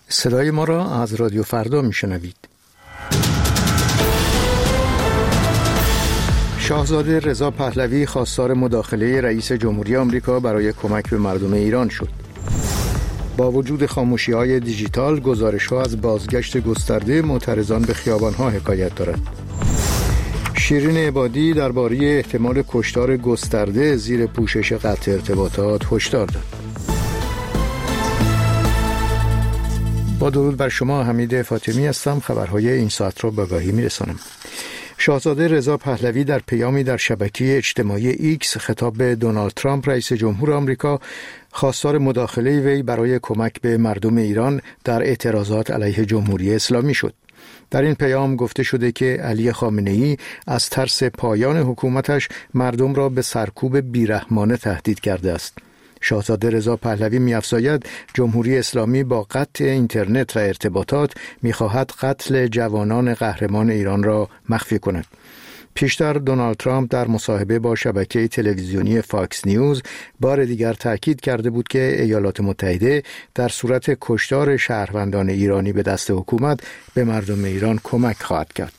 صدای ما را از رادیو فردا میشنوید. شاهزاده رضا پهلوی خواستار مداخله رئیس جمهوری آمریکا برای کمک به مردم ایران شد. با وجود خاموشی‌های دیجیتال، گزارش‌ها از بازگشت گسترده معترضان به خیابان‌ها حکایت دارد. شیرین عبادی درباره احتمال کشتار گسترده زیر پوشش قطع ارتباطات هشدار داد. با درود بر شما، حمید فاطمی هستم. خبرهای این ساعت را به آگاهی می‌رسانم. شاهزاده رضا پهلوی در پیامی در شبکه اجتماعی ایکس خطاب به دونالد ترامپ رئیس جمهور آمریکا خواستار مداخله وی برای کمک به مردم ایران در اعتراضات علیه جمهوری اسلامی شد. در این پیام گفته شده که علی خامنه‌ای از ترس پایان حکومتش مردم را به سرکوب بیرحمانه تهدید کرده است. شاهزاده رضا پهلوی می‌افزاید جمهوری اسلامی با قطع اینترنت و ارتباطات می‌خواهد قتل جوانان قهرمان ایران را مخفی کند. پیشتر دونالد ترامپ در مصاحبه با شبکه تلویزیونی فاکس نیوز بار دیگر تاکید کرده بود که ایالات متحده در صورت کشتار شهروندان ایرانی به دست حکومت به مردم ایران کمک خواهد کرد.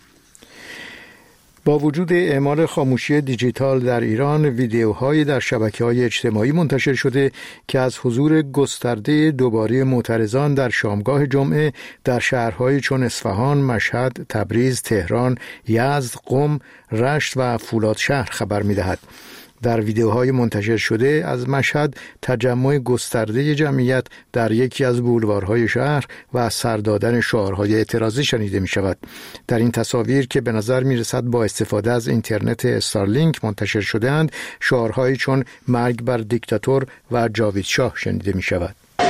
با وجود اعمال خاموشی دیجیتال در ایران، ویدیوهایی در شبکه‌های اجتماعی منتشر شده که از حضور گسترده دوباره معترضان در شامگاه جمعه در شهرهایی چون اصفهان، مشهد، تبریز، تهران، یزد، قم، رشت و فولادشهر خبر می‌دهد. در ویدیوهای منتشر شده از مشهد تجمع گسترده جمعیت در یکی از بولوارهای شهر و سر دادن شعارهای اعتراضی شنیده می شود. در این تصاویر که به نظر می رسد با استفاده از اینترنت استارلینک منتشر شده‌اند، شعارهایی چون مرگ بر دیکتاتور و جاوید شاه شنیده می شود.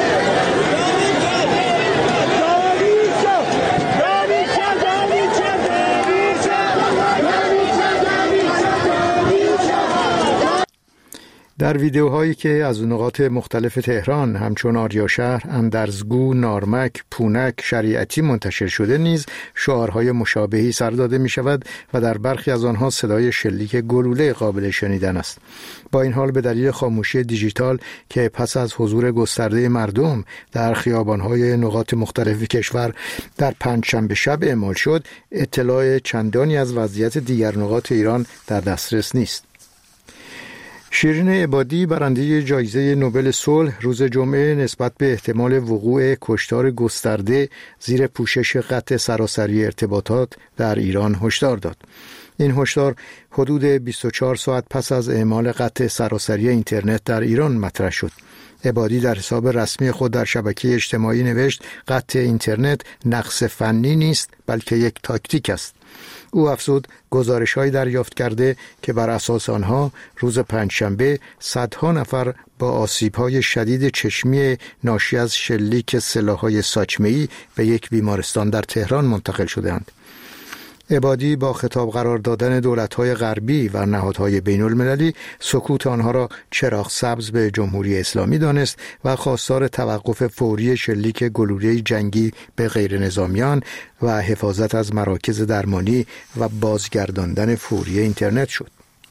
در ویدیوهایی که از نقاط مختلف تهران همچون آریاشهر، اندرزگو، نارمک، پونک، شریعتی منتشر شده نیز شعارهای مشابهی سر داده می شود و در برخی از آنها صدای شلیک گلوله قابل شنیدن است. با این حال به دلیل خاموشی دیجیتال که پس از حضور گسترده مردم در خیابانهای نقاط مختلف کشور در پنجشنبه شب اعمال شد، اطلاع چندانی از وضعیت دیگر نقاط ایران در دسترس نیست. شیرین عبادی برنده جایزه نوبل صلح روز جمعه نسبت به احتمال وقوع کشتار گسترده زیر پوشش قطع سراسری ارتباطات در ایران هشدار داد. این هشدار حدود 24 ساعت پس از اعمال قطع سراسری اینترنت در ایران مطرح شد. عبادی در حساب رسمی خود در شبکه اجتماعی نوشت قطع اینترنت نقص فنی نیست بلکه یک تاکتیک است. او افزود گزارش‌هایی دریافت کرده که بر اساس آنها روز پنجشنبه صدها نفر با آسیب‌های شدید چشمی ناشی از شلیک سلاح‌های ساچمه‌ای به یک بیمارستان در تهران منتقل شدند. عبادی با خطاب قرار دادن دولت‌های غربی و نهادهای بین‌المللی سکوت آنها را چراغ سبز به جمهوری اسلامی دانست و خواستار توقف فوری شلیک گلوله جنگی به غیر نظامیان و حفاظت از مراکز درمانی و بازگرداندن فوری اینترنت شد.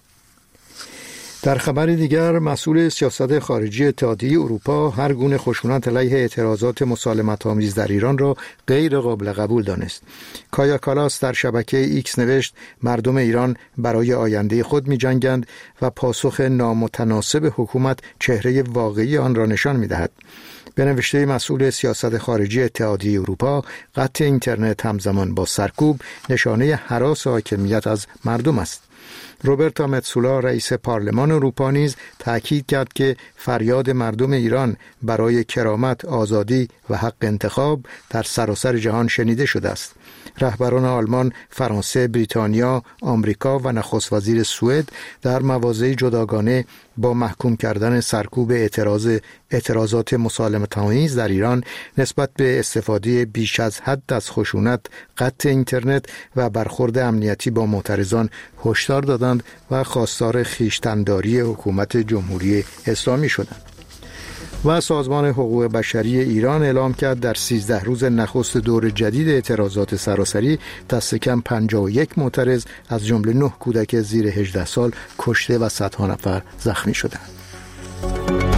در خبر دیگر، مسئول سیاست خارجی اتحادیه اروپا هر گونه خشونت علیه اعتراضات مسالمت‌آمیز در ایران را غیر قابل قبول دانست. کایا کالاس در شبکه ایکس نوشت مردم ایران برای آینده خود می‌جنگند و پاسخ نامتناسب حکومت چهره واقعی آن را نشان می‌دهد. به نوشته مسئول سیاست خارجی اتحادیه اروپا، قطع اینترنت همزمان با سرکوب نشانه هراس حاکمیت از مردم است. روبرتا متسولا رئیس پارلمان اروپا نیز تأکید کرد که فریاد مردم ایران برای کرامت، آزادی و حق انتخاب در سراسر جهان شنیده شده است. رهبران آلمان، فرانسه، بریتانیا، آمریکا و نخست وزیر سوئد در مواضعی جداگانه با محکوم کردن سرکوب اعتراضات مسالمت‌آمیز در ایران نسبت به استفاده بیش از حد از خشونت، قطع اینترنت و برخورد امنیتی با معترضان هشدار دادند و خواستار خویشتن‌داری حکومت جمهوری اسلامی شدند. و سازمان حقوق بشری ایران اعلام کرد در 13 روز نخست دور جدید اعتراضات سراسری دست کم 51 معترض از جمله 9 کودک زیر 18 سال کشته و صدها نفر زخمی شدند.